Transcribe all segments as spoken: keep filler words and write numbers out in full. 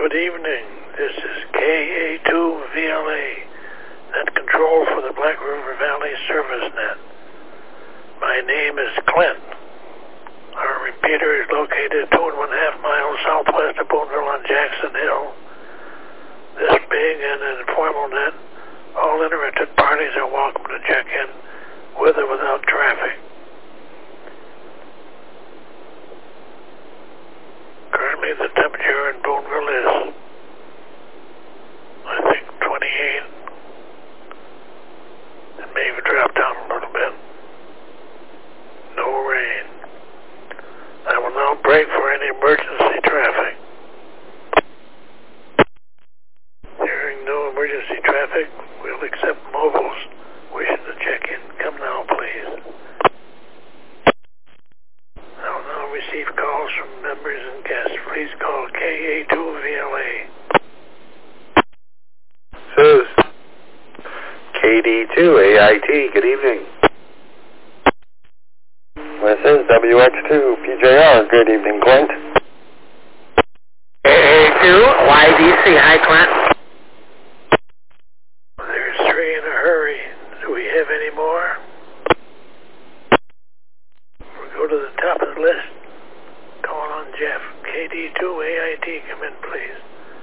Good evening. This is K A two V L A, net control for the Black River Valley Service Net. My name is Clint. Our repeater is located two and one half miles southwest of Boonville on Jackson Hill. This being an informal net, all interested parties are welcome to check in with or without traffic. Currently the temperature in Boonville is, I think, twenty-eight. It may even drop down a little bit. No rain. I will now break for any emergency traffic. Hearing no emergency traffic, we'll accept mobiles wishing to check in. Come now, please. I will now receive calls from members and guests. Please call K A two V L A. This is K D two A I T. Good evening. This is W X two P J R. Good evening, Clint. K A two Y D C. Hi, Clint. There's three in a hurry. Do we have any more? We'll go to the top of the list. Call on Jeff. K D two A I T, come in, please.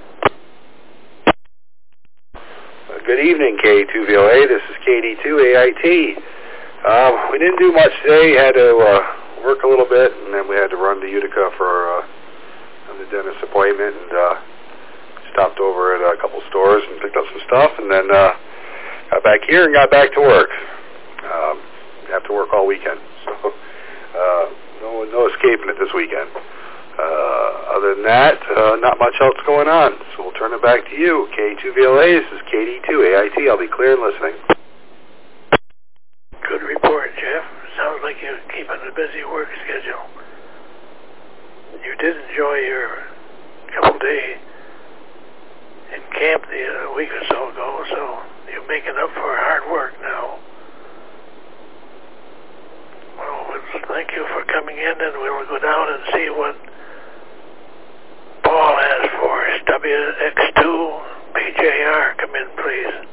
Uh, good evening, K A two V L A. This is K D two A I T. Um, we didn't do much today. Had to uh, work a little bit, and then we had to run to Utica for uh, the dentist appointment, and uh, stopped over at a couple stores and picked up some stuff, and then uh, got back here and got back to work. Um, have to work all weekend, so uh, no no escaping it this weekend. Uh, other than that, uh, not much else going on. So we'll turn it back to you, K A two V L A. This is K D two A I T. I'll be clear and listening. Good report, Jeff. Sounds like you're keeping a busy work schedule. You did enjoy your couple day in camp the a week or so ago, so you're making up for hard work now. Well, thank you for coming in, and we'll go down and see what Paul has for us. W X two P J R, come in, please.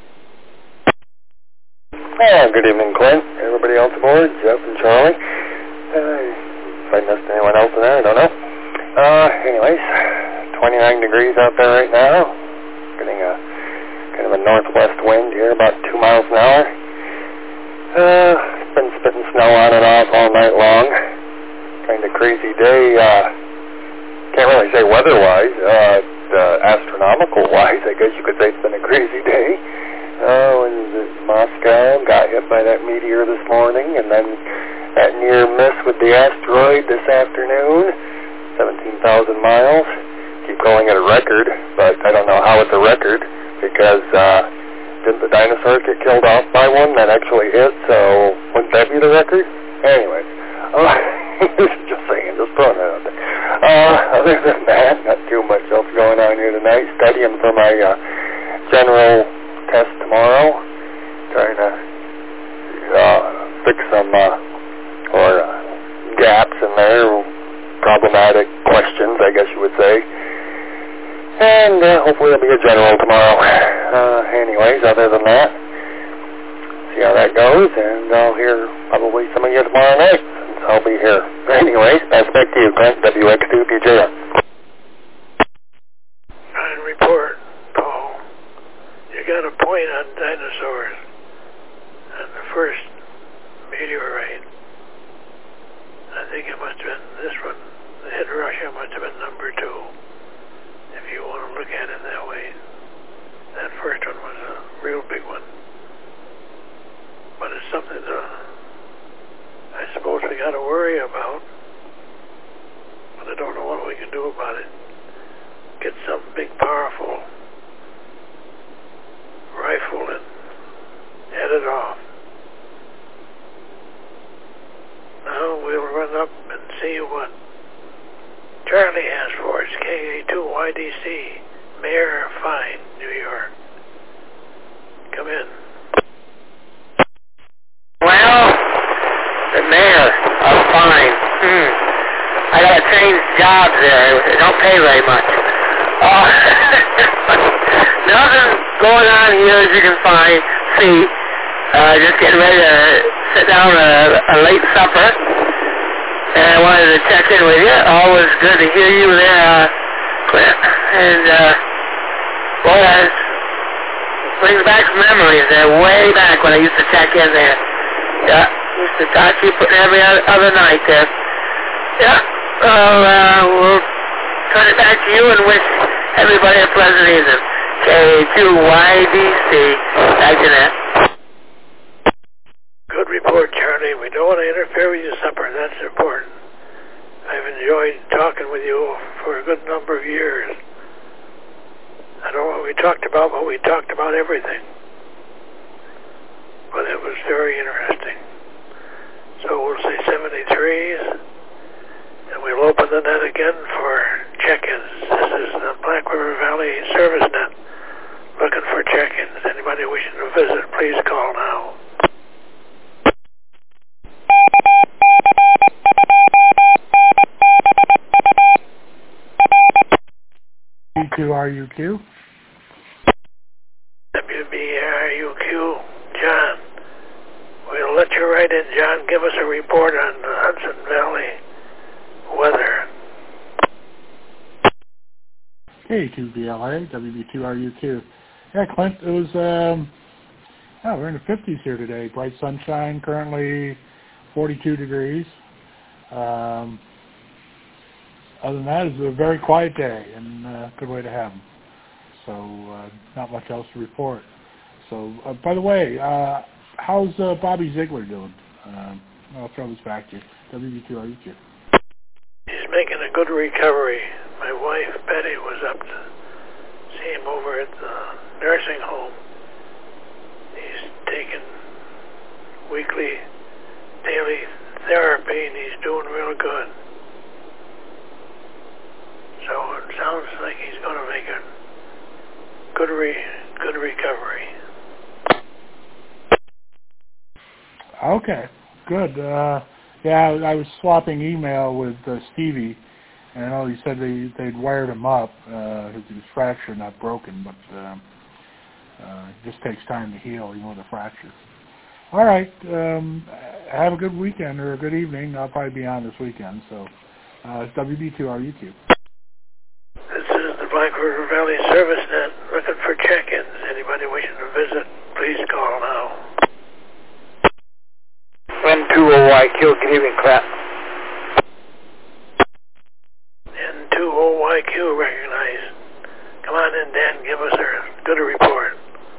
Oh, good evening, Clint. Everybody else aboard, Jeff and Charlie. Uh, if I missed anyone else in there, I don't know. Uh, anyways, twenty-nine degrees out there right now. Getting a kind of a northwest wind here, about two miles an hour. Uh, it's been spitting snow on and off all night long. Kind of crazy day. Uh, can't really say weather-wise. Uh, uh, astronomical-wise, I guess you could say it's been a crazy day. Uh, when Moscow got hit by that meteor this morning, and then that near miss with the asteroid this afternoon, seventeen thousand miles. Keep calling it a record, but I don't know how it's a record, because uh, didn't the dinosaurs get killed off by one that actually hit, so wouldn't that be the record? Anyways, uh, just saying, just throwing that out there. Uh, other than that, not too much else going on here tonight. Studying for my uh, general test tomorrow, trying to uh, fix some uh, or uh, gaps in there, problematic questions, I guess you would say. And uh, hopefully it'll be a general tomorrow. Uh, anyways, other than that, see how that goes, and I'll hear probably some of you tomorrow night, since I'll be here. Anyways, that's back to you, Clint, W X two P J R. Fine report, Paul. You got a point on dinosaurs. And the first meteorite, I think it must have been this one, that hit Russia must have been number two, if you want to look at it that way. That first one was a real big one. But it's something to, I suppose we got to worry about. But I don't know what we can do about it. Get some big, powerful rifle and head it off. Now we'll run up and see what Charlie has for us. K A two Y D C, Mayor Fine, New York. Come in. Well, the mayor of Fine. Hmm. I gotta change jobs there. They don't pay very much. Uh, nothing going on here as you can find, see. Uh, just getting ready to sit down a, a late supper. And I wanted to check in with you. Always good to hear you there, uh, Clint. And, uh, boy, that brings back some memories there, way back when I used to check in there. Yeah, used to talk to you every other night there. Yeah, well, uh, we'll turn it back to you and wish everybody a pleasant evening. K two Y D C, back to that. Good report, Charlie. We don't want to interfere with your supper. That's important. I've enjoyed talking with you for a good number of years. I don't know what we talked about, but we talked about everything. But it was very interesting. So we'll say seventy-threes, and we'll open the net again for check-ins. This is the Black River Valley Service Net. Looking for check-ins. Anybody wishing to visit, please call now. W B two R U Q. W B R U Q, John. We'll let you write in, John. Give us a report on the Hudson Valley weather. K two V L A, W B two R U Q. Yeah, Clint, it was, um, oh, we're in the fifties here today. Bright sunshine, currently forty-two degrees. Um, other than that, it's a very quiet day and a good way to have them. So, uh, not much else to report. So, uh, by the way, uh, how's uh, Bobby Ziegler doing? Um, I'll throw this back to you. W B two R U Q. He's making a good recovery. My wife, Betty, was up to see him over at the nursing home. He's taking weekly, daily therapy, and he's doing real good. So it sounds like he's going to make a good re good recovery. Okay, good. Uh, yeah, I was swapping email with uh, Stevie, and I know he said they, they'd wired him up. Uh, he was fractured, not broken, but uh, uh, it just takes time to heal, even with a fracture. All right, um, have a good weekend or a good evening. I'll probably be on this weekend, so uh, it's W B two R U Q. This is the Black River Valley Service Net, looking for check-ins. Anybody wishing to visit, please call now. N two O Y Q, good evening, Clint. N two O Y Q recognized. Come on in, Dan, give us a good report.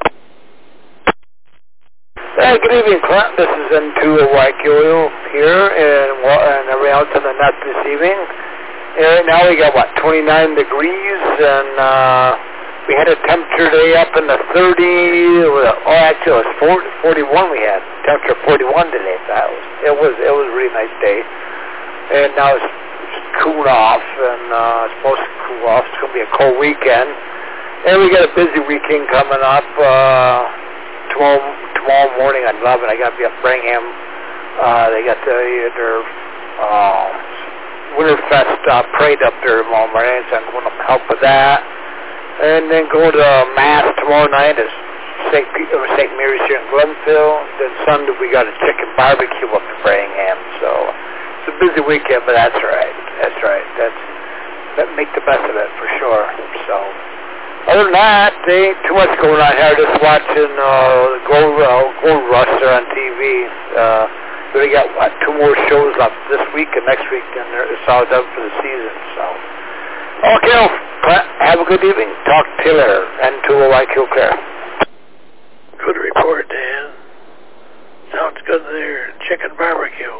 Hey, good evening, Clint. This is N two O Y Q here and, and around to the net this evening. And right now we got, what, twenty-nine degrees, and uh, we had a temperature day up in the thirties. Oh, actually, it was forty, forty-one we had. Temperature forty-one today. So that was, it was it was a really nice day. And now it's cooled off, and uh, it's supposed to cool off. It's going to be a cold weekend. And we got a busy weekend coming up. Uh, tomorrow, tomorrow morning at eleven, I got to be at Birmingham. Uh, they got the, their uh, Winterfest uh, parade up there tomorrow morning, so I'm going to help with that. And then go to Mass tomorrow night at Saint Peter, Saint Mary's here in Glenville. Then Sunday we got a chicken barbecue up in Birmingham. So it's a busy weekend, but that's right. That's right. That's that make the best of it for sure. So other than that, there ain't too much going on here. Just watching uh, the Gold uh, Gold Rush there on T V. Uh, we got what two more shows left this week and next week, and it's all done for the season. So okay, well, have a good evening. Talk to you later. N two O Y Q clear. Good report, Dan. Sounds good there. Chicken barbecue.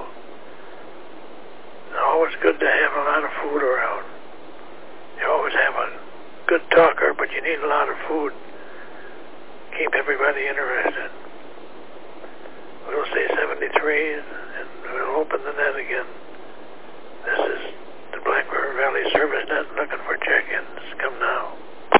Always good to have a lot of food around. You always have a good talker, but you need a lot of food. Keep everybody interested. We'll say seventy-three, and we'll open the net again. This is the Black River Valley Service Net looking for check-ins. Come now.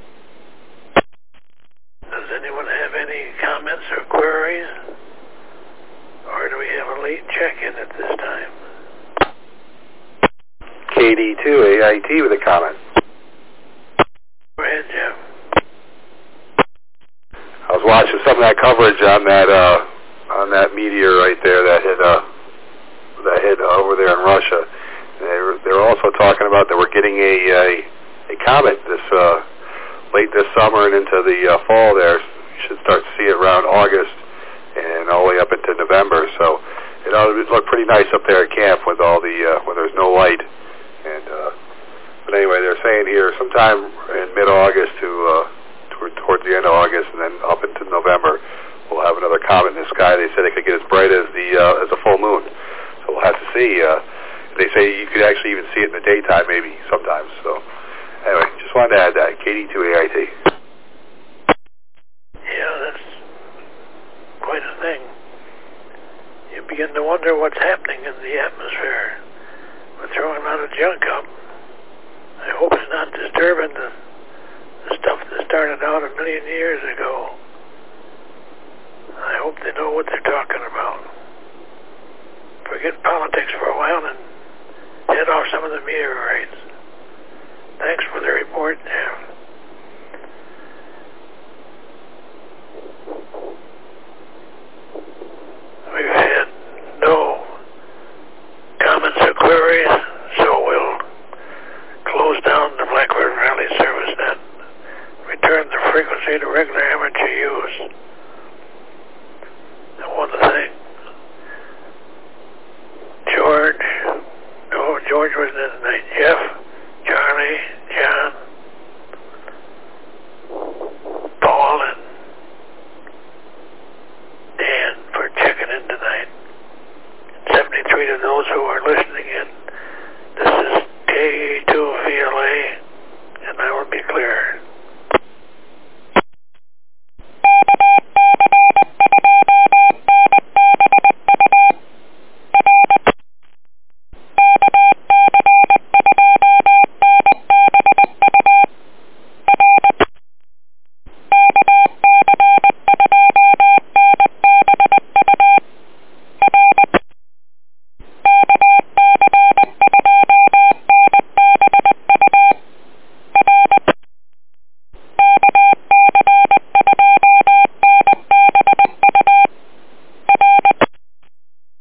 Does anyone have any comments or queries? Or do we have a late check-in at this time? K D two A I T with a comment. watching some of that coverage on that uh, on that meteor right there that hit uh, that hit over there in Russia. They were, they were also talking about that we're getting a a, a comet this uh, late this summer and into the uh, fall. There, you should start to see it around August and all the way up into November. So it ought to look pretty nice up there at camp with all the uh, when there's no light. And uh, but anyway, they're saying here sometime in mid-August to uh, toward, towards the end of August and then up into November, we'll have another comet in the sky. They said it could get as bright as the uh, as a full moon. So we'll have to see. Uh, they say you could actually even see it in the daytime, maybe sometimes. So anyway, just wanted to add that. K D two A I T. Yeah, that's quite a thing. You begin to wonder what's happening in the atmosphere. We're throwing a lot of junk up. I hope it's not disturbing the, the stuff that started out a million years ago. I hope they know what they're talking about. Forget politics for a while and head off some of the meteorites. Thanks for the report, Jeff.